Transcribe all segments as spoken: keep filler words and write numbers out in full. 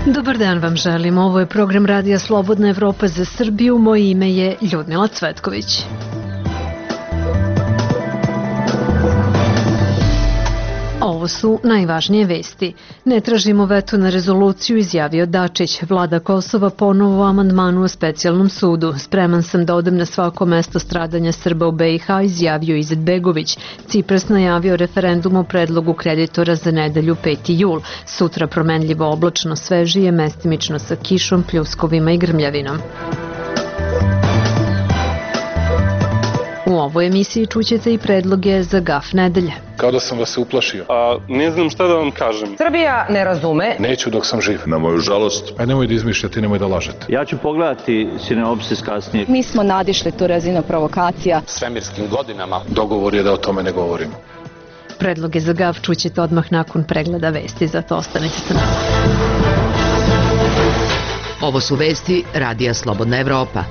Dobar dan vam želim. Ovo je program Radija Slobodna Evropa za Srbiju. Moje ime je Ljudmila Cvetković. Ovo su najvažnije vesti. Ne tražimo veto na rezoluciju, izjavio Dačić. Vlada Kosova ponovo o amandmanu o specijalnom sudu. Spreman sam da odem na svako mesto stradanja Srba u be i ha, izjavio Izetbegović. Cipras najavio referendum o predlogu kreditora za nedelju peti jul. Sutra promenljivo oblačno, svežije, mestimično sa kišom, pljuskovima i grmljavinom. U ovoj emisiji čućete i predloge za gaf nedelje. Kao da sam vas se uplašio. A ne znam šta da vam kažem. Srbija ne razume. Neću dok sam živ. Na moju žalost. Aj nemoj da izmišljate, nemoj da lažete. Ja ću pogledati Sineopsis kasnije. Mi smo nadišli tu razinu provokacija. Svemirskim godinama. Dogovor je da o tome ne govorim. Predloge za gaf čućete odmah nakon pregleda vesti, zato ostanite sa nama. Ovo su vesti Radija Slobodna Evropa.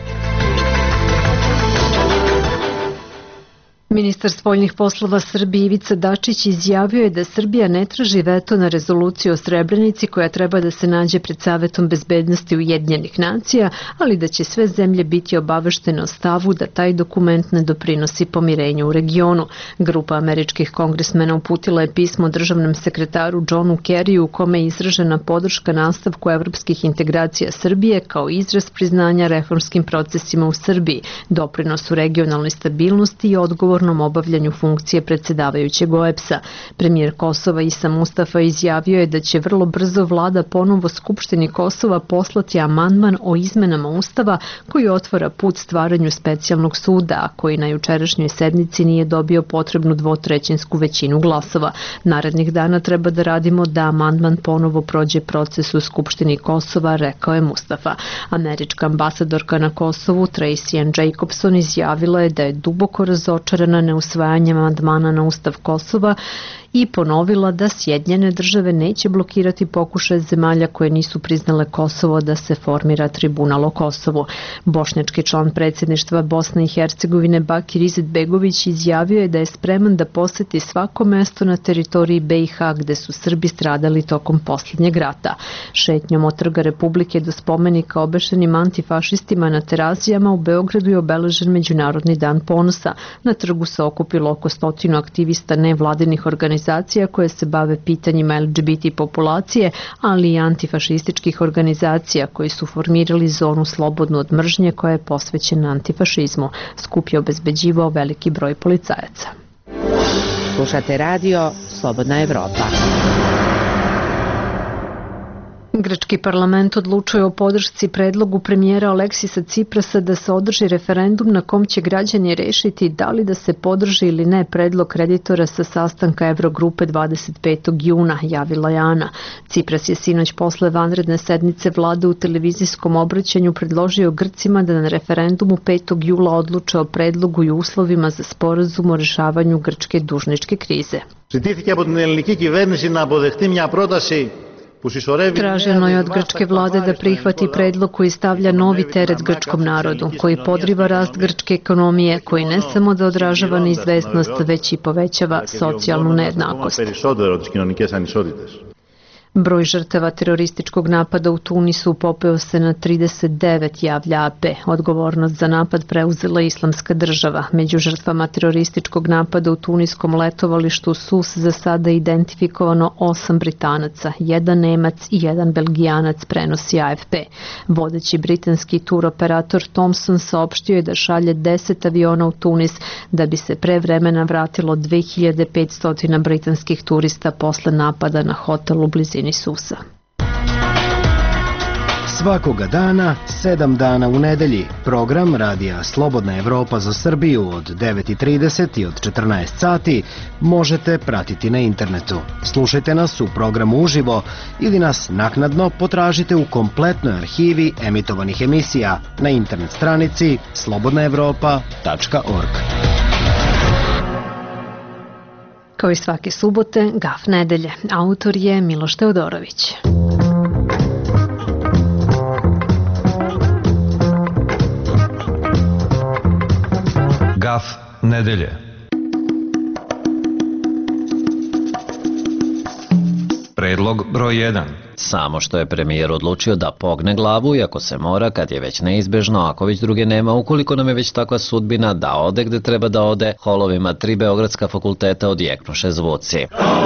Ministar spoljnih poslova Srbije Ivica Dačić izjavio je da Srbija ne traži veto na rezoluciju o Srebrenici koja treba da se nađe pred Savetom bezbednosti Ujedinjenih nacija, ali da će sve zemlje biti obaveštene o stavu da taj dokument ne doprinosi pomirenju u regionu. Grupa američkih kongresmena uputila je pismo državnom sekretaru Johnu Kerryu u kome je izražena podrška nastavku evropskih integracija Srbije kao izraz priznanja reformskim procesima u Srbiji, doprinosu regionalnoj stabilnosti i odgovor obavljanju funkcije predsedavajućeg o e b es-a. Premijer Kosova Isa Mustafa izjavio je da će vrlo brzo vlada ponovo Skupštini Kosova poslati amandman o izmenama Ustava koji otvara put stvaranju specijalnog suda, a koji na jučerašnjoj sednici nije dobio potrebnu dvotrećinsku većinu glasova. Narednih dana treba da radimo da amandman ponovo prođe proces u Skupštini Kosova, rekao je Mustafa. Američka ambasadorka na Kosovu Tracy Ann Jacobson izjavila je da je duboko razočarana na neusvajanjem amandmana na Ustav Kosova i ponovila da Sjedinjene države neće blokirati pokušaj zemalja koje nisu priznale Kosovo da se formira tribunal o Kosovu. Bošnjački član predsjedništva Bosne i Hercegovine Bakir Izetbegović izjavio je da je spreman da poseti svako mesto na teritoriji be i ha gde su Srbi stradali tokom posljednjeg rata. Šetnjom od Trga Republike do spomenika obešenim antifašistima na Terazijama u Beogradu je obeležen Međunarodni dan ponosa. Na trgu se okupilo oko stotinu aktivista nevladinih organizacija koje se bave pitanjima el ge be te populacije, ali i antifašističkih organizacija koji su formirali zonu slobodnu od mržnje koja je posvećena antifašizmu. Skup je obezbeđivao veliki broj policajaca. Slušate radio Slobodna Evropa. Grčki parlament odlučuje o podršci predlogu premijera Aleksisa Ciprasa da se održi referendum na kom će građani rešiti da li da se podrži ili ne predlog kreditora sa sastanka Evrogrupe dvadeset petog juna, javila je Ana. Cipras je sinoć posle vanredne sednice vlade u televizijskom obraćanju predložio Grcima da na referendumu petog jula odluče o predlogu i uslovima za sporazum o rešavanju grčke dužničke krize. Ζητήθηκε από την ελληνική κυβέρνηση να αποδεχτεί μια πρόταση. Traženo je od grčke vlade da prihvati predlog koji stavlja novi teret grčkom narodu, koji podriva rast grčke ekonomije, koji ne samo da odražava neizvesnost, već i povećava socijalnu nejednakost. Broj žrtava terorističkog napada u Tunisu popeo se na trideset devet, javlja a pe. Odgovornost za napad preuzela Islamska država. Među žrtvama terorističkog napada u tuniskom letovalištu Sus za sada identifikovano osam Britanaca, jedan Nemac i jedan Belgijanac, prenosi a ef pe. Vodeći britanski tur operator Thomson saopštio je da šalje deset aviona u Tunis da bi se pre vremena vratilo dve hiljade petsto britanskih turista posle napada na hotel u blizini Susa. Svakoga dana, sedam dana u nedelji, program Radija Slobodna Evropa za Srbiju od devet i trideset i od četrnaest sati možete pratiti na internetu. Slušajte nas u programu uživo ili nas naknadno potražite u kompletnoj arhivi emitovanih emisija na internet stranici slobodna evropa tačka org. Kao i svake subote, gaf nedelje. Autor je Miloš Teodorović. Gaf nedelje. Predlog broj jedan. Samo što je premijer odlučio da pogne glavu i ako se mora, kad je već neizbežno, ako već druge nema, ukoliko nam je već takva sudbina da ode gde treba da ode, holovima tri beogradska fakulteta odjeknuše zvuci.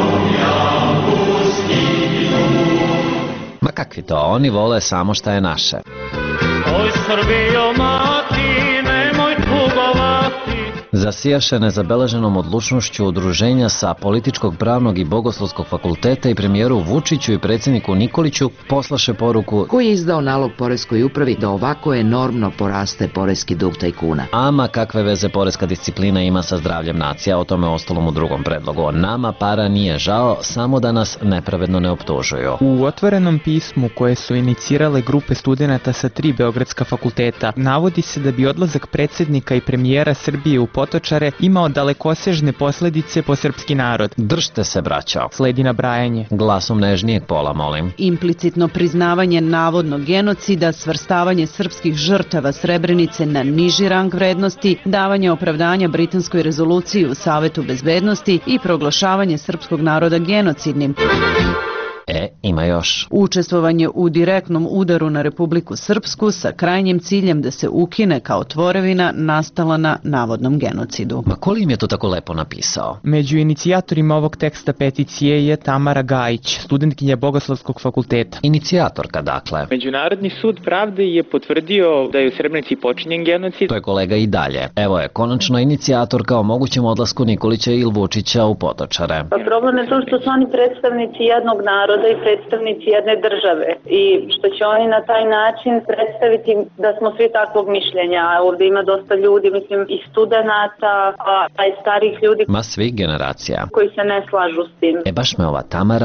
Ma kakvi to, oni vole samo šta je naše. Oj Srbijo mati, nemoj tugovati. Zasijaše nezabeleženom odlučnošću udruženja sa Političkog, pravnog i Bogoslovskog fakulteta i premijeru Vučiću i predsjedniku Nikoliću poslaše poruku koji je izdao nalog poreskoj upravi da ovako enormno poraste poreski dug tajkuna. Ama kakve veze poreska disciplina ima sa zdravljem nacija, o tome ostalom u drugom predlogu. Nama para nije žao, samo da nas nepravedno ne optužuju. U otvorenom pismu koje su inicirale grupe studenata sa tri beogradska fakulteta navodi se da bi odlazak predsjednika i premijera Srbije u Potočare imao dalekosežne posledice po srpski narod. Držte se, braćo. Sledi nabrajanje. Glasom nežnijeg pola, molim. Implicitno priznavanje navodnog genocida, svrstavanje srpskih žrtava Srebrenice na niži rang vrednosti, davanje opravdanja britanskoj rezoluciji u Savetu bezbednosti i proglašavanje srpskog naroda genocidnim. E, ima još. Učestvovanje u direktnom udaru na Republiku Srpsku sa krajnjim ciljem da se ukine kao tvorevina nastala na navodnom genocidu. Ma ko li im je to tako lepo napisao? Među inicijatorima ovog teksta peticije je Tamara Gajić, studentkinja Bogoslovskog fakulteta. Inicijatorka, dakle. Međunarodni sud pravde je potvrdio da je u Srebrenici počinjen genocid. To je kolega i dalje. Evo je, konačno inicijatorka o mogućem odlasku Nikolića i Vučića u Potočare. Pa problem je to što su oni predstavnici jednog naroda i predstavnici jedne države i što će oni na taj način predstaviti da smo svi takvog mišljenja. Ovdje ima dosta ljudi, mislim i studenata, a i starih ljudi. Ma svih generacija. Koji se ne slažu s tim. E baš me ova Tamara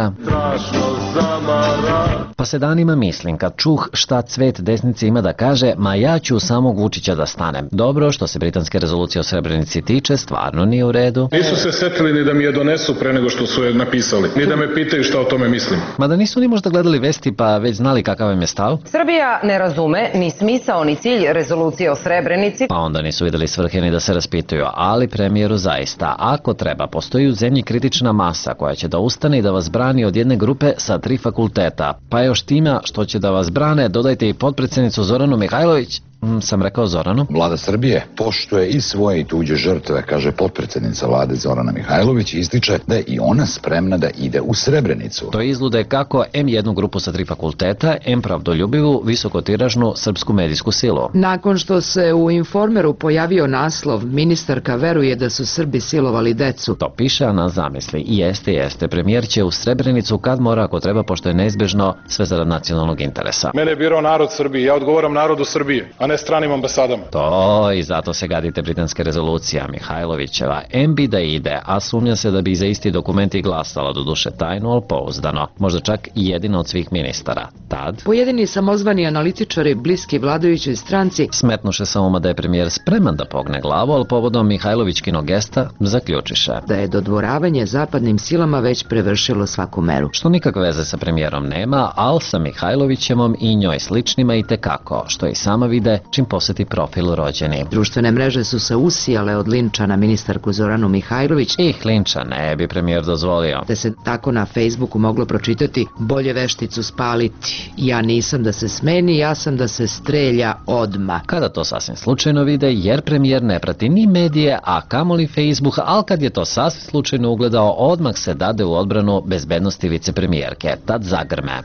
pa se danima mislim kad čuh šta cvet desnice ima da kaže, ma ja ću samog Vučića da stanem. Dobro, što se britanske rezolucije o Srebrenici tiče, stvarno nije u redu. Nisu se setili ni da mi je donesu pre nego što su je napisali, ni da me pitaju šta o tome mislim. Mada nisu ni možda gledali vesti pa već znali kakav im je stav? Srbija ne razume ni smisao ni cilj rezolucije o Srebrenici. Pa onda nisu videli svrhe ni da se raspituju, ali premijeru zaista, ako treba, postoji u zemlji kritična masa koja će da ustane i da vas brani od jedne grupe sa tri fakulteta. Pa još tima što će da vas brane, dodajte i potpredsjednicu Zoranu Mihajlović. Mm, sam rekao Zoranu. Vlada Srbije poštuje i svoje i tuđe žrtve, kaže potpredsjednica vlade Zorana Mihajlović i ističe da je i ona spremna da ide u Srebrenicu. To izlude kako em jednu grupu sa tri fakulteta, em pravdoljubivu, visokotiražnu srpsku medijsku silu. Nakon što se u Informeru pojavio naslov ministarka veruje da su Srbi silovali decu. To piše, a na zamisli. I jeste, jeste. Premijer će u Srebrenicu kad mora, ako treba, pošto je neizbežno, sve zarad nacionalnog interesa. Mene je birao narod Srbije, ja odgovaram narodu Srbije, a ne stranim ambasadama. To i zato se gadite britanske rezolucije, Mihajlovićeva. em bi da ide, a sumnja se da bi za isti dokumenti glasala, doduše tajno, ali pouzdano. Možda čak i jedina od svih ministara. Tad pojedini samozvani analitičari bliski vladajućoj stranci smetnuše sa uma da je premijer spreman da pogne glavu, ali povodom Mihajlovićkinog gesta zaključiše da je dodvoravanje zapadnim silama već prevršilo svaku meru. Što nikakve veze sa premijerom nema, ali sa Mihajlovićevom i njoj sličnima i tekako, što i sama vide čim posjeti profil rođeni. Društvene mreže su se usijale od linča na ministarku Zoranu Mihajlović. Ih linča ne bi premijer dozvolio. Te se tako na Facebooku moglo pročitati: bolje vešticu spaliti, ja nisam da se smeni, ja sam da se strelja odma. Kada to sasvim slučajno vide, jer premijer ne prati ni medije, a kamoli Facebook, ali kad je to sasvim slučajno ugledao, odmah se dade u odbranu bezbednosti vicepremijerke. Tad zagrme.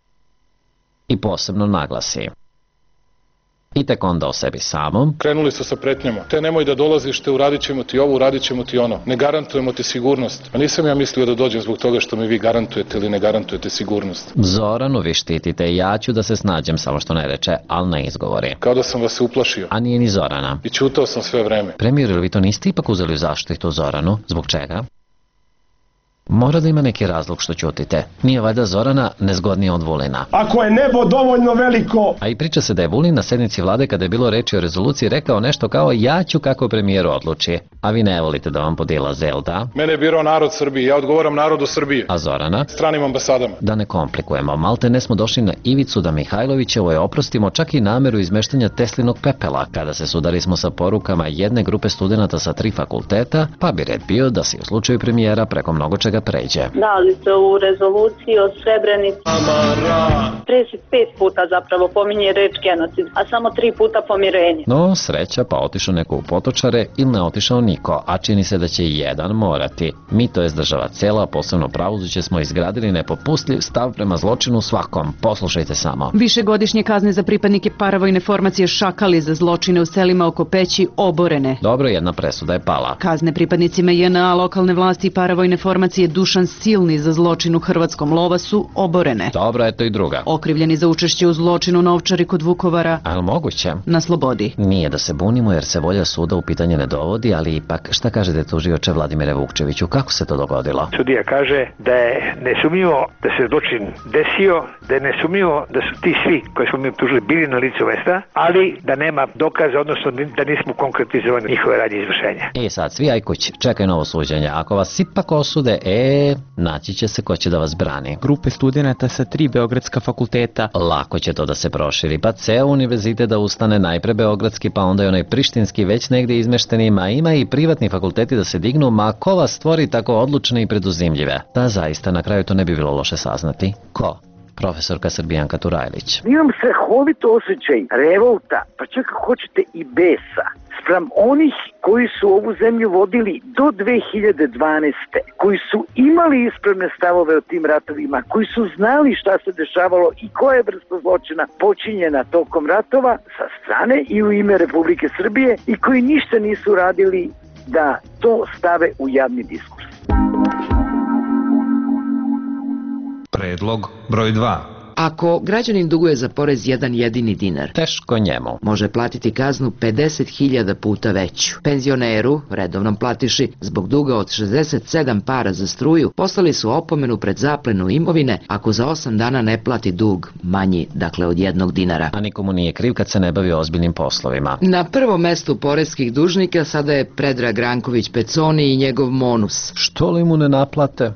I posebno naglasi. I tek onda o sebi samom. Krenuli su sa pretnjama. Te nemoj da dolaziš, te uradit ćemo ti ovo, uradit ćemo ti ono. Ne garantujemo ti sigurnost. A nisam ja mislio da dođem zbog toga što mi vi garantujete ili ne garantujete sigurnost. Zoranu vi štitite, ja ću da se snađem, samo što ne reče, ali ne izgovori. Kao da sam vas se uplašio. A nije ni Zorana. I ćutao sam sve vreme. Premijer, ili vi to niste ipak uzeli u zaštitu Zoranu? Zbog čega? Mora da ima neki razlog što ćutite. Nije valjda Zorana nezgodnija od Vulina. Ako je nebo dovoljno veliko... A i priča se da je Vulin na sednici vlade kada je bilo reči o rezoluciji rekao nešto kao ja ću kako premijer odluči. A vi ne volite da vam podilaze, jel da? Mene je birao narod Srbije, ja odgovaram narodu Srbije. A Zorana? Stranim ambasadama. Da ne komplikujemo, malte ne smo došli na ivicu da Mihajlovićevoj oprostimo čak i nameru izmeštanja Teslinog pepela, kada se sudari smo sa porukama jedne grupe studenata sa tri fakulteta, pa bi red bio da se u slučaju premijera preko mnogo čega ga pređe. Dali se u rezoluciji o Srebrenici. trideset pet puta zapravo pominje reč genocid, a samo tri puta pomirenje. No, sreća, pa otišao neko u Potočare ili ne otišao niko, a čini se da će jedan morati. Mi, to je država cela, a posebno pravosuđe, smo izgradili nepopustljiv stav prema zločinu svakom. Poslušajte samo. Višegodišnje kazne za pripadnike paravojne formacije Šakali za zločine u selima oko Peći oborene. Dobro, jedna presuda je pala. Kazne pripadnicima J N A, lokalne vlasti i paravojne formacije Dušan Silni za zločin u Hrvatskom Lova su oborene. Dobro, eto i druga. Okrivljeni za učešće u zločinu na Ovčari kod Vukovara. Ali moguće? Na slobodi. Nije da se bunimo jer se volja suda u pitanje ne dovodi, ali ipak šta kažete tužioče Vladimire Vukčeviću, kako se to dogodilo? Sudija kaže da je nesumnjivo da se zločin desio, da je nesumnjivo da su ti svi koji smo mi optužili bili na licu mesta, ali da nema dokaza, odnosno da nismo konkretizovali njihove radnje izvršenja. E sad, svi aj kući, čekaj novo suđenje. Ako vas ipak osude, e, naći će se ko će da vas brani. Grupe studenata sa tri beogradska fakulteta. Lako će to da se proširi, pa ceo univerzitet da ustane, najpre beogradski, pa onda i onaj prištinski već negdje izmeštenima, ima i privatni fakulteti da se dignu, ma ko vas stvori tako odlučne i preduzimljive? Da, zaista, na kraju to ne bi bilo loše saznati. Ko? Profesorka Srbijanka Turajlić. Imam strahovito osjećaj revolta, pa čak ako hoćete i besa, spram onih koji su ovu zemlju vodili do dve hiljade dvanaeste. koji su imali ispravne stavove o tim ratovima, koji su znali šta se dešavalo i koja je vrsta zločina počinjena tokom ratova sa strane i u ime Republike Srbije i koji ništa nisu radili da to stave u javni diskurs. Predlog broj dva. Ako građanin duguje za porez jedan jedini dinar, teško njemu, može platiti kaznu pedeset hiljada puta veću. Penzioneru, redovnom platiši, zbog duga od šezdeset sedam para za struju, poslali su opomenu pred zaplenu imovine ako za osam dana ne plati dug manji, dakle od jednog dinara. A nikomu nije kriv kad se ne bavi ozbiljnim poslovima. Na prvom mestu poreskih dužnika sada je Predrag Ranković Peconi i njegov Monus. Što li mu ne naplate?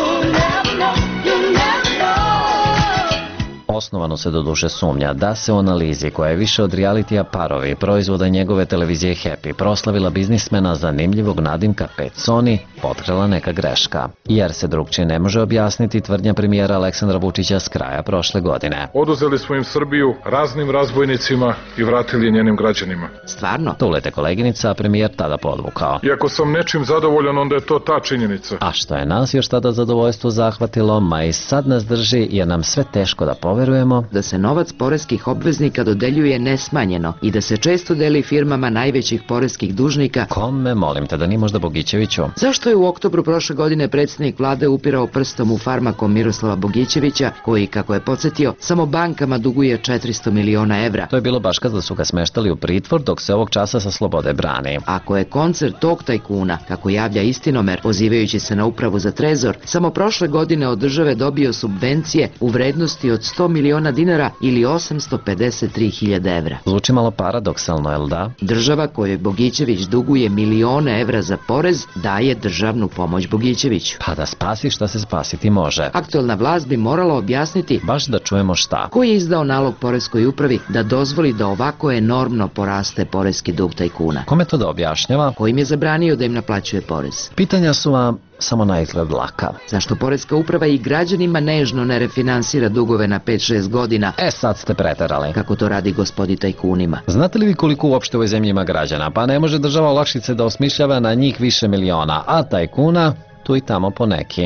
Osnovano se do duše sumnja da se u analizi koja je više od realitija Parovi, proizvoda njegove televizije Happy, proslavila biznismena zanimljivog nadimka Peconi, potkrala neka greška. Jer se drugčije ne može objasniti tvrdnja premijera Aleksandra Vučića s kraja prošle godine. Oduzeli smo im Srbiju raznim razbojnicima i vratili je njenim građanima. Stvarno? Tu ulete koleginica, a premijer tada podvukao. I ako sam nečim zadovoljan, onda je to ta činjenica. A što je nas još tada zadovoljstvo zahvatilo, ma i sad nas drži jer nam sve teško da poverujemo da se novac poreskih obveznika dodeljuje nesmanjeno i da se često deli firmama najvećih poreskih dužnika. Kome, molim te, da ni možda Bogićeviću? Zašto je u oktobru prošle godine predsjednik vlade upirao prstom u Farmakom Miroslava Bogićevića, koji, kako je podsjetio, samo bankama duguje četiristo miliona evra? To je bilo baš kada su ga smeštali u pritvor, dok se ovog časa sa slobode brani. Ako je koncert tog tajkuna, kako javlja Istinomer, pozivajući se na upravu za trezor, samo prošle godine od države dobio subvencije u vrednosti od sto miliona dinara ili osamsto pedeset tri hiljade evra. Zvuči malo paradoksalno, jel da? Država kojoj Bogićević duguje milione evra za porez daje državnu pomoć Bogićeviću. Pa da spasi šta se spasiti može. Aktuelna vlast bi morala objasniti, baš da čujemo šta, ko je izdao nalog poreskoj upravi da dozvoli da ovako enormno poraste poreski dug tajkuna. Kome to da objašnjava? Ko im je zabranio da im naplaćuje porez? Pitanja su vam samo na izgled laka. Zašto poreska uprava i građanima nežno ne refinansira dugove na pet šest godina? E sad ste preterali. Kako to radi gospodi tajkunima? Znate li vi koliko uopšte u ovoj zemlji ima građana? Pa ne može država olakšice da osmišljava na njih više miliona, a tajkuna tu i tamo po neki.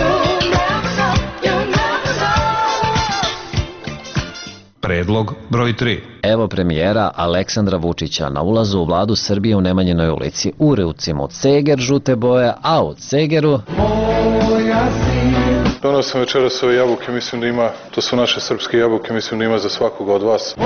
Predlog broj tri. Evo premijera Aleksandra Vučića na ulazu u vladu Srbije u Nemanjinoj ulici. U ruci mu ceger žute boje, a u cegeru... Donao sam večeras ove jabuke, mislim da ima, to su naše srpske jabuke, mislim da ima za svakoga od vas.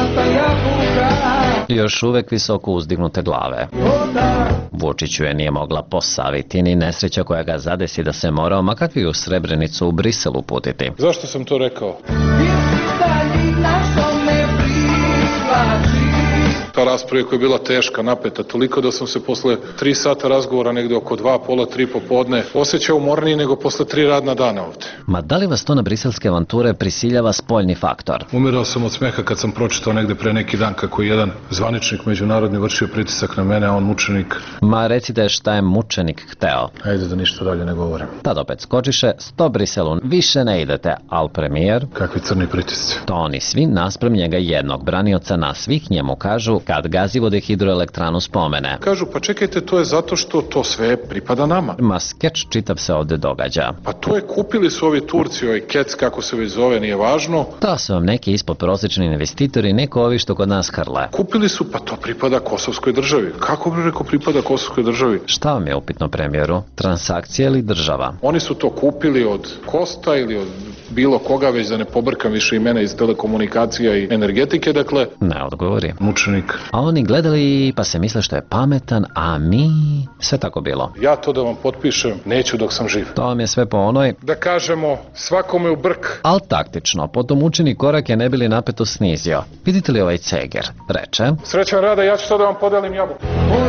Još uvek visoko uzdignute glave. Vučiću je nije mogla posaviti ni nesreća koja ga zadesi da se morao, ma kakvi u Srebrenicu u Briselu putiti. Zašto sam to rekao? Ta rasprava koja je bila teška, napeta, toliko da sam se posle tri sata razgovora, negde oko dva, pola, tri popodne, osjećao umorniji nego posle tri radna dana ovde. Ma da li vas to na briselske avanture prisiljava spoljni faktor? Umirao sam od smeha kad sam pročitao negde pre neki dan kako je jedan zvaničnik međunarodni vršio pritisak na mene, a on mučenik. Ma recite šta je mučenik hteo. Ajde da ništa dalje ne govorim. Tad opet skočiše, sto Briselu, više ne idete, al premijer... Kakvi crni pritisci. To oni svi nasprem njega jednog branioca na svih njemu kažu kad Gazivode hidroelektranu spomene. Kažu, pa čekajte, to je zato što to sve pripada nama. Ma skeč čitav se ovde događa. Pa to je kupili su ovi Turci, ovaj Kec, kako se već zove, nije važno. To su vam neki ispod prosječni investitori, neko ovi što kod nas hrle. Kupili su, pa to pripada Kosovskoj državi. Kako bi rekao pripada Kosovskoj državi? Šta vam je upitno, premijeru? Transakcija ili država? Oni su to kupili od Kosta ili od bilo koga, već da ne pobrkam više imena iz telekomunikacija i energetike, dakle... Ne odgovori. Mučenik. A oni gledali pa se misle što je pametan, a mi... Sve tako bilo. Ja to da vam potpišem, neću dok sam živ. To vam je sve po onoj... Da kažemo, svakome u brk. Al taktično, potom učini korak je ne bili napeto snizio. Vidite li ovaj ceger? Reče... Srećan Rada, ja ću to da vam podelim jabuku.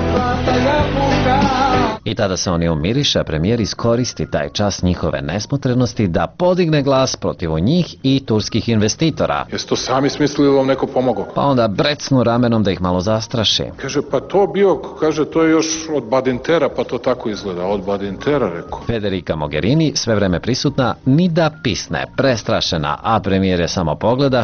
I tada se oni umiriše, a premijer iskoristi taj čas njihove nesmotrenosti da podigne glas protiv njih i turskih investitora. Jeste to sami smislili ili vam neko pomogao? Pa onda brecnu ramenom da ih malo zastraši. Kaže, pa to bio, kaže, to je još od Badintera, pa to tako izgleda, od Badintera, rekao. Federica Mogherini, sve vreme prisutna, ni da pisne, prestrašena, a premijer je samo pogleda.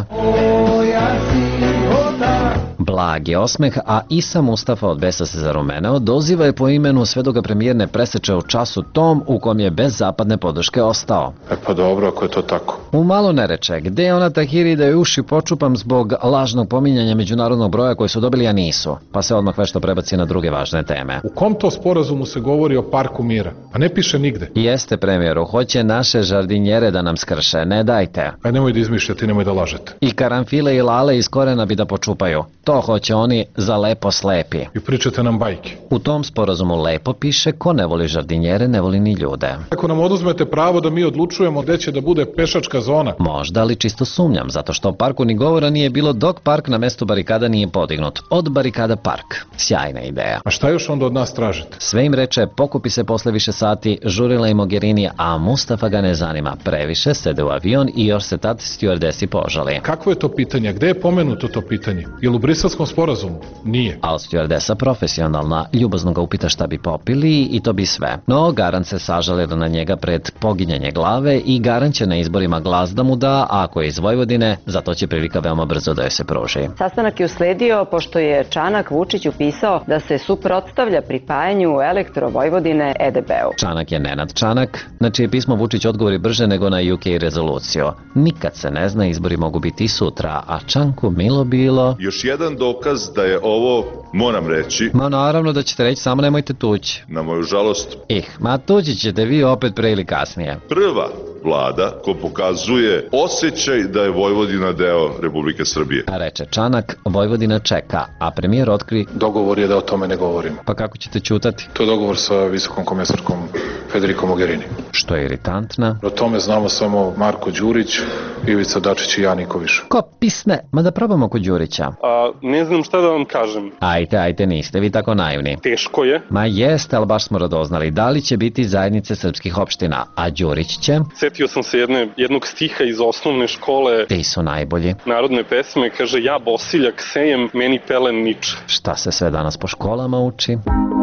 Blag je osmeh, a Isa Mustafa od besa se zarumeneo, doziva je po imenu sve dok ga premijer ne preseče u času tom u kom je bez zapadne podrške ostao. E pa dobro, ako je to tako. U malo ne reče, gde je ona Tahiri da je uši počupam zbog lažnog pominjanja međunarodnog broja koji su dobili, a nisu, pa se odmah vešto prebaci na druge važne teme. U kom to sporazumu se govori o parku mira? A ne piše nigde. Jeste, premijeru, hoće naše žardinjere da nam skrše, ne dajte. Aj nemoj da izmišljate, nemoj da lažete. I karanfile i lale iz korena bi da počupaju. To hoće oni za lepo slepi. I pričate nam bajke. U tom sporazumu lepo piše ko ne voli žardinjere, ne voli ni ljude. Ako nam oduzmete pravo da mi odlučujemo gde će da bude pešačka zona. Možda, ali čisto sumnjam, zato što o parku ni govora nije bilo dok park na mestu barikada nije podignut. Od barikada park. Sjajna ideja. A šta još onda od nas tražite? Sve im reče, pokupi se posle više sati, žurila i Mogherini, a Mustafa ga ne zanima. Previše, sede u avion i još se tad stjuardesi požali. Kakvo je to pitanje? Gde je pomenuto to pitanje? Jel u briselskom sporazumu? Nije. Al stjuardesa profesionalna, ljubazno ga upita šta bi popili i to bi sve. No, Garant se sažalila na njega pred poginjanje glave i Garant će na izborima glas da mu da, a ako je iz Vojvodine, zato će prilika veoma brzo da joj se pruži. Sastanak je usledio pošto je Čanak Vučić upisao da se suprotstavlja pripajanju Elektro Vojvodine E D B-u. Čanak je Nenad Čanak, na čije pismo Vučić odgovori brže nego na U K rezoluciju. Nikad se ne zna, izbori mogu biti i sutra, a Čanku milo bilo... Još jedan dokaz da je ovo, moram reći... Ma naravno da ćete reći, samo nemojte tući. Na moju žalost... Ih, ma tući ćete vi opet pre ili kasnije. Prva vlada ko pokazuje osjećaj da je Vojvodina deo Republike Srbije. A reče Čanak, Vojvodina čeka, a premijer otkri... Dogovor je da o tome ne govorimo. Pa kako ćete ćutati? To je dogovor sa visokom komesarkom Federico Mogherini. Što je iritantna? O tome znamo samo Marko Đurić, Ivica Dačić i ja niko više. Ko pisne? Ma da probamo kod Đurića. A, ne znam šta da vam kažem. Ajte, ajte, niste vi tako naivni. Teško je. Ma jeste, ali baš smo radoznali. Da li će biti zajednice srpskih opština? A Đurić će? Setio sam se jedne, jednog stiha iz osnovne škole. Ti su najbolji. Narodne pesme, kaže, ja bosiljak sejem, meni pelen niče. Šta se sve danas po školama uči?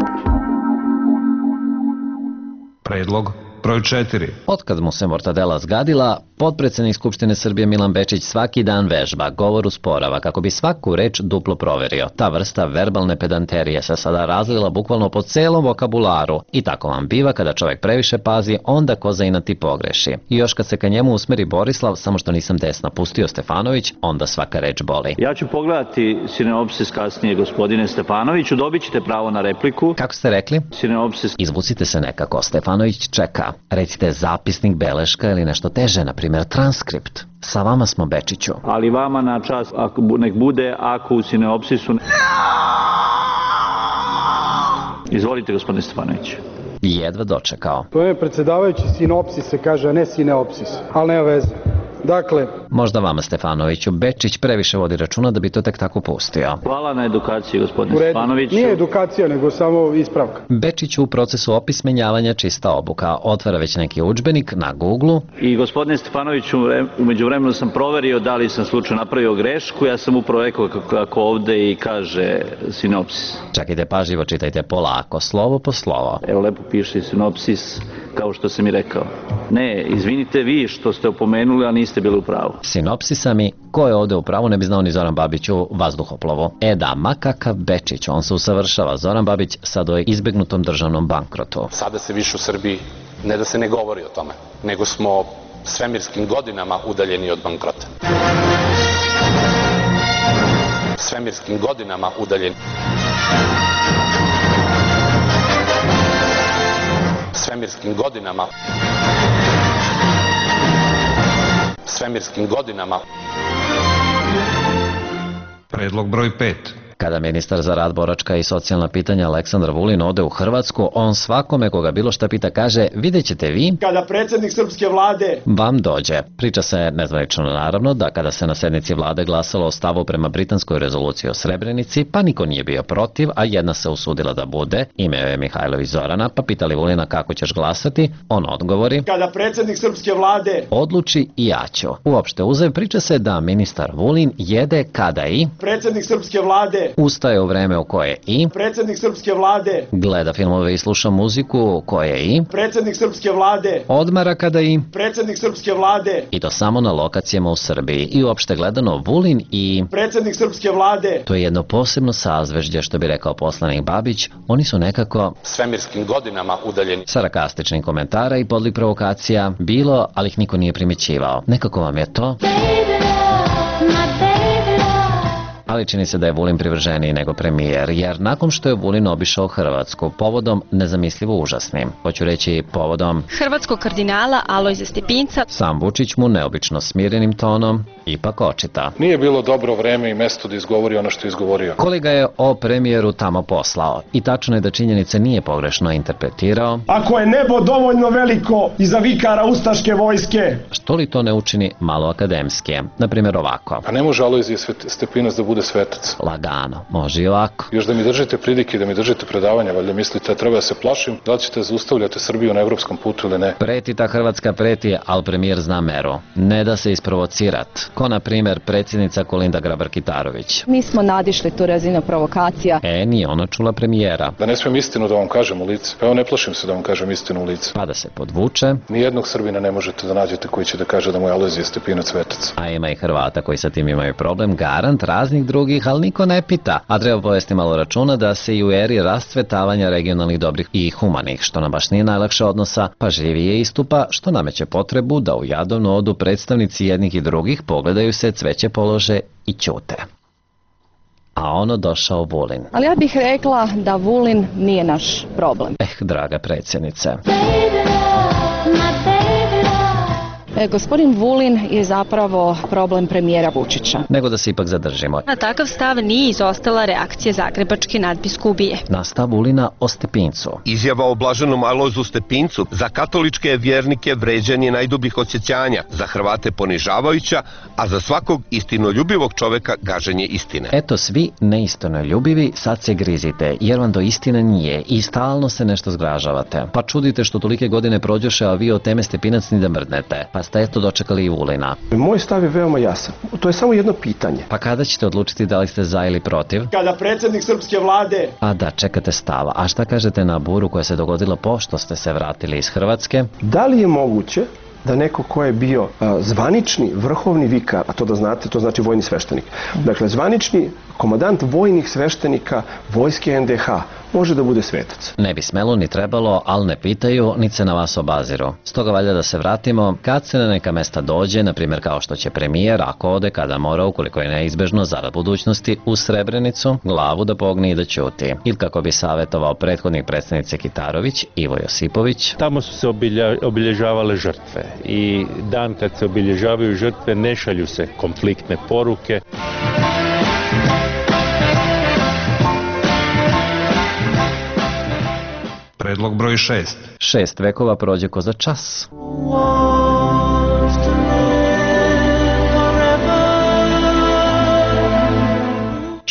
Predlog broj četiri. Otkad mu se mortadela zgadila, potpredsednik Skupštine Srbije Milan Bečić svaki dan vežba, govor usporava kako bi svaku reč duplo proverio. Ta vrsta verbalne pedanterije se sada razlila bukvalno po celom vokabularu i tako vam biva kada čovjek previše pazi, onda ko zainati pogreši. I još kad se ka njemu usmeri Borislav, samo što nisam desna pustio Stefanović, onda svaka reč boli. Ja ću pogledati sineopsis kasnije, gospodine Stefanoviću, dobit ćete pravo na repliku. Kako ste rekli? Sineopsis. Izvucite se nekako, Stefanović čeka. Recite zapisnik, beleška ili nešto teže, na primjer transkript. Sa vama smo, Bečiću. Ali vama na čas, ako, nek bude ako u sineopsisu... Ne... Izvolite, gospodine Stefanović. Jedva dočekao. To je predsjedavajući sinopsis se kaže, a ne sineopsis. Ali nema veze. Dakle... Možda vama, Stefanoviću, Bečić previše vodi računa da bi to tek tako pustio. Hvala na edukaciji, gospodine Stefanoviću. Nije edukacija, nego samo ispravka. Bečić u procesu opismenjavanja čista obuka. Otvara već neki udžbenik na Google-u. I gospodine Stefanoviću, umeđu vremenu sam proverio da li sam slučajno napravio grešku. Ja sam upravo rekao kako ovde i kaže sinopsis. Čekajte, pažljivo čitajte polako, slovo po slovo. Evo lepo piše sinopsis, kao što sam i rekao. Ne, izvinite vi što ste opomenuli, a niste bili u pravu. Sinopsisa mi, ko je ovde u pravu, ne bi znao ni Zoran Babić u vazduhoplovu. E da, ma kakav Bečić, on se usavršava. Zoran Babić sad o izbegnutom državnom bankrotu. Sada se više u Srbiji, ne da se ne govori o tome, nego smo svemirskim godinama udaljeni od bankrota. Svemirskim godinama udaljeni. Svemirskim godinama. Svemirskim godinama. Predlog broj pet. Kada ministar za rad, boračka i socijalna pitanja Aleksandar Vulin ode u Hrvatsku, on svakome koga bilo šta pita kaže: vidjet ćete vi, kada predsjednik srpske vlade vam dođe. Priča se nezvanično naravno da kada se na sednici vlade glasalo o stavu prema britanskoj rezoluciji o Srebrenici, pa niko nije bio protiv, a jedna se usudila da bude, ime je Mihajlović Zorana, pa pitali Vulina kako ćeš glasati, on odgovori: kada predsjednik srpske vlade odluči i ja ću. Uopšte uzev, priča se da ministar Vulin jede kada i predsjednik srpske vlade ustaje u vreme u koje i predsjednik srpske vlade gleda filmove i sluša muziku u koje i predsjednik srpske vlade odmara kada i predsjednik srpske vlade, i to samo na lokacijama u Srbiji. I uopšte gledano, Vulin i predsjednik srpske vlade, to je jedno posebno sazvežđe, što bi rekao poslanik Babić. Oni su nekako svemirskim godinama udaljeni. Sarkastičnih komentara i podlih provokacija bilo, ali ih niko nije primećivao. Nekako vam je to... Ali čini se da je Vulin privrženiji nego premijer, jer nakon što je Vulin obišao Hrvatsku povodom nezamislivo užasnim, hoću reći povodom hrvatskog kardinala Alojza Stepinca, sam Vučić mu neobično smirenim tonom ipak očita: nije bilo dobro vreme i mesto da izgovori ono što je izgovorio. Kolega je o premijeru tamo poslao i tačno je da činjenice nije pogrešno interpretirao. Ako je nebo dovoljno veliko i za vikara ustaške vojske, što li to ne učini malo akademski? Na primjer ovako: pa ne može Alojzije Stepinac da bude svetac. Lagano, može i ovako. Još da mi držite pridike, da mi držite predavanja, valjda mislite da treba da se plašim, da li ćete zaustavljati Srbiju na evropskom putu ili ne? Preti ta Hrvatska preti, ali premijer zna meru. Ne da se isprovocirat. Ko na primjer predsjednica Kolinda Grabar-Kitarović. Mi smo nadišli tu razinu provokacija. E, nije ona čula premijera. Da ne smijem istinu da vam kažem u lice. Evo, ne plašim se da vam kažem istinu u lice. Pa da se podvuče. Nijednog Srbina ne možete da nađete koji će da kaže da mu je Alojzije Stepinac svetac. A ima i Hrvata koji sa tim imaju problem, garant raznih drugih, ali niko ne pita. A treba povesti malo računa da se i u eri rascvetavanja regionalnih dobrih i humanih, što nam baš nije najlakše odnosa, pa živije istupa, što nameće potrebu da u Jadovnu odu predstavnici jednih i drugih, pogledaju se, cveće polože i ćute. A ono došao Vulin. Ali ja bih rekla da Vulin nije naš problem. Eh, draga predsjednice. E, gospodin Vulin je zapravo problem premijera Vučića. Nego da se ipak zadržimo. Na takav stav nije izostala reakcija Zagrebačke nadbiskupije. Na stav Vulina o Stepincu. Izjava o blaženom Alojzu Stepincu za katoličke vjernike vređanje najdubljih osjećanja, za Hrvate ponižavajuća, a za svakog istinoljubivog čoveka gaženje istine. Eto, svi neistinoljubivi sad se grizite, jer vam do istine nije i stalno se nešto zgražavate. Pa čudite što tolike godine prođoše, a vi o teme Stepinac ni da mrdnete. Pa ste eto dočekali i Vulina. Moj stav je veoma jasan. To je samo jedno pitanje. Pa kada ćete odlučiti da li ste za ili protiv? Kada predsjednik srpske vlade... A da, čekate stava. A šta kažete na buru koja se dogodila pošto ste se vratili iz Hrvatske? Da li je moguće da neko ko je bio a, zvanični vrhovni vikar, a to da znate, to znači vojni sveštenik. Dakle, zvanični komandant vojnih sveštenika vojske en de ha može da bude svetac. Ne bi smelo ni trebalo, ali ne pitaju, ni se na vas obaziru. Stoga valja da se vratimo kad se na neka mesta dođe, na primjer kao što će premijer, ako ode, kada mora, ukoliko je neizbežno zarad budućnosti, u Srebrenicu, glavu da pogne i da ćuti. Ili kako bi savjetovao prethodnik predsjednice Kitarović, Ivo Josipović. Tamo su se obilja, obilježavale žrtve i dan kad se obilježavaju žrtve ne šalju se konfliktne poruke. Predlog broj šest. Šest vekova prođe ko za čas.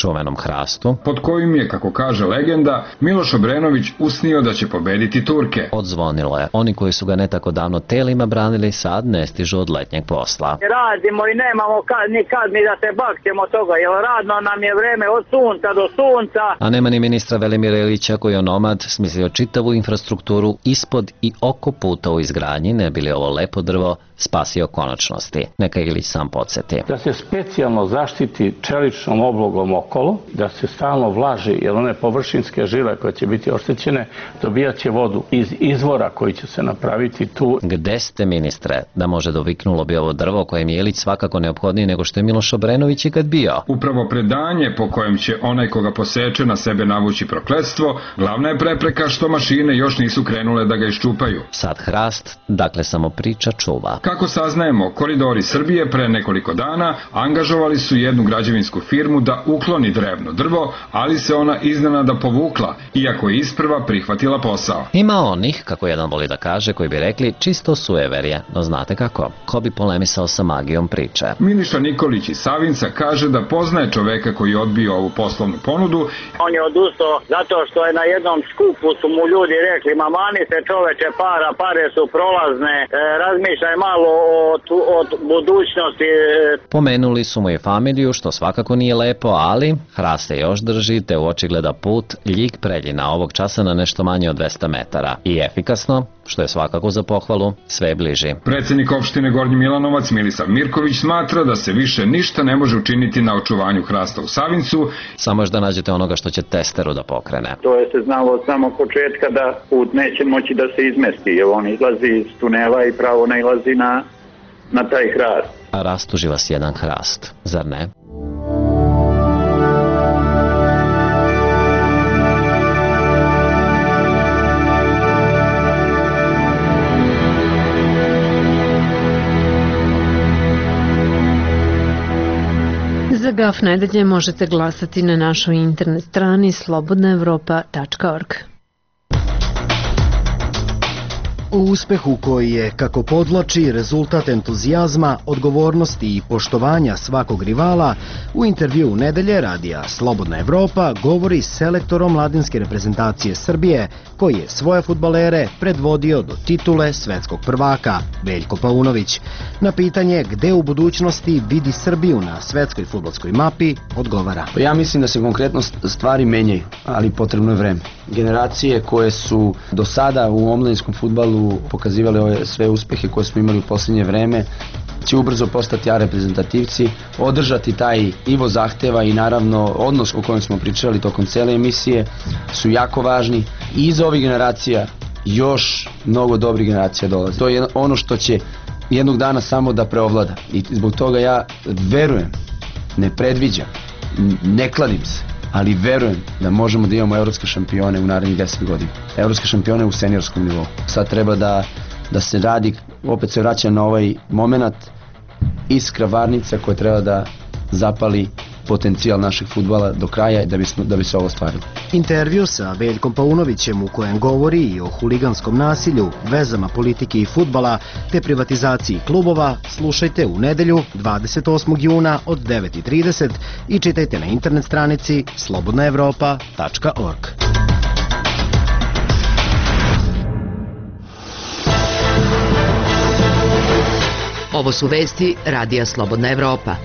čuvenom hrastu, pod kojim je, kako kaže legenda, Miloš Obrenović usnio da će pobediti Turke. Odzvonilo je. Oni koji su ga ne tako davno telima branili sad ne stižu od letnjeg posla. Radimo i nemamo kad, ni kad ni da se bakćemo toga, jer radno nam je vreme od sunca do sunca. A nema ni ministra Velimira Ilića koji je onomad smislio čitavu infrastrukturu ispod i oko puta u izgradnji, ne bi li ovo lepo drvo spasio konačnosti. Neka Ilić sam podsjeti. Da se specijalno zaštiti čeličnom oblogom okolo, da se stalno vlaži, jer one površinske žile koje će biti oštećene, dobijat će vodu iz izvora koji će se napraviti tu. Gde ste, ministre, da može doviknulo bi ovo drvo kojem je Ilić svakako neophodniji nego što je Miloš Obrenović i kad bio? Upravo predanje po kojem će onaj koga poseče na sebe navući prokletstvo, glavna je prepreka što mašine još nisu krenule da ga iščupaju. Sad hrast, dakle samo priča čuva. Kako saznajemo, Koridori Srbije pre nekoliko dana angažovali su jednu građevinsku firmu da ukloni drevno drvo, ali se ona iznenada povukla, iako je isprva prihvatila posao. Ima onih, kako jedan voli da kaže, koji bi rekli čisto sujeverje, no znate kako, ko bi polemisao sa magijom priče. Miliša Nikolić iz Savinca kaže da poznaje čoveka koji je odbio ovu poslovnu ponudu. On je odustao zato što je na jednom skupu su mu ljudi rekli, ma mani se čoveče para, pare su prolazne, e, razmišljaj malo o, o budućnosti. Pomenuli su mu i familiju, što svakako nije lepo, ali hrast se još drži, te u oči gleda put Ljig Preljina ovog časa na nešto manje od dvesta metara. I efikasno, što je svakako za pohvalu, sve je bliži. Predsjednik opštine Gornji Milanovac Milisav Mirković smatra da se više ništa ne može učiniti na očuvanju hrasta u Savincu. Samo još da nađete onoga što će testeru da pokrene. To je se znalo od samog početka da put neće moći da se izmesti, jer on izlazi iz tunela i pravo nailazi na, na taj hrast. A rastuži vas jedan hrast, zar ne? Za Gaf nedelje možete glasati na našoj internet strani slobodna evropa tačka org. U uspehu koji je, kako podvlači, rezultat entuzijazma, odgovornosti i poštovanja svakog rivala, u intervju u nedelje radija Slobodna Evropa govori selektor omladinske reprezentacije Srbije, koji je svoje fudbalere predvodio do titule svetskog prvaka, Veljko Paunović. Na pitanje gde u budućnosti vidi Srbiju na svetskoj fudbalskoj mapi, odgovara. Ja mislim da se konkretno stvari menjaju, ali potrebno je vreme. Generacije koje su do sada u omladinskom fudbalu pokazivali ove sve uspehe koje smo imali u posljednje vreme, će ubrzo postati A reprezentativci, održati taj nivo zahteva i naravno odnos o kojem smo pričali tokom cele emisije su jako važni i iza ovih generacija još mnogo dobrih generacija dolaze. To je ono što će jednog dana samo da preovlada i zbog toga ja verujem, ne predviđam, ne kladim se, ali verujem da možemo da imamo evropske šampione u narednih deset godina. Evropske šampione u seniorskom nivou. Sad treba da, da se radi, opet se vraća na ovaj moment, iskra varnica koja treba da zapali potencijal našeg fudbala do kraja da bi, da bi se ovo stvarilo. Intervju sa Veljkom Paunovićem u kojem govori i o huliganskom nasilju, vezama politike i fudbala te privatizaciji klubova slušajte u nedelju dvadeset osmog juna od devet i trideset i čitajte na internet stranici slobodna evropa tačka org. Ovo su vesti Radija Slobodna Evropa.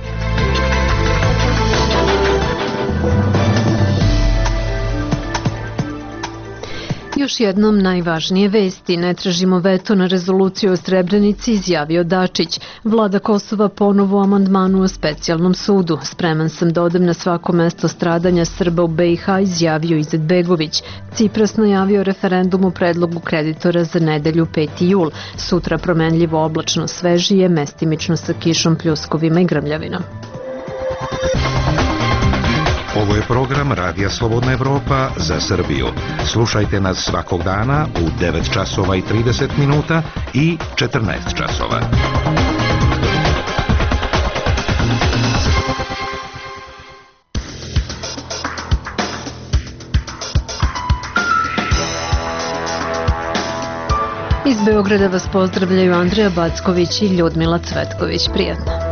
Još jednom najvažnije vesti. Ne tražimo veto na rezoluciju o Srebrenici, izjavio Dačić. Vlada Kosova ponovo amandmanu o specijalnom sudu. Spreman sam da odem na svako mesto stradanja Srba u be i ha, izjavio Izetbegović. Cipras najavio referendum o predlogu kreditora za nedelju peti jul. Sutra promenljivo oblačno svežije, mestimično sa kišom, pljuskovima i grmljavinom. Ovo je program Radija Slobodna Evropa za Srbiju. Slušajte nas svakog dana u devet časova i trideset minuta i četrnaest časova. Iz Beograda vas pozdravljaju Andreja Backović i Ljudmila Cvetković. Prijatno.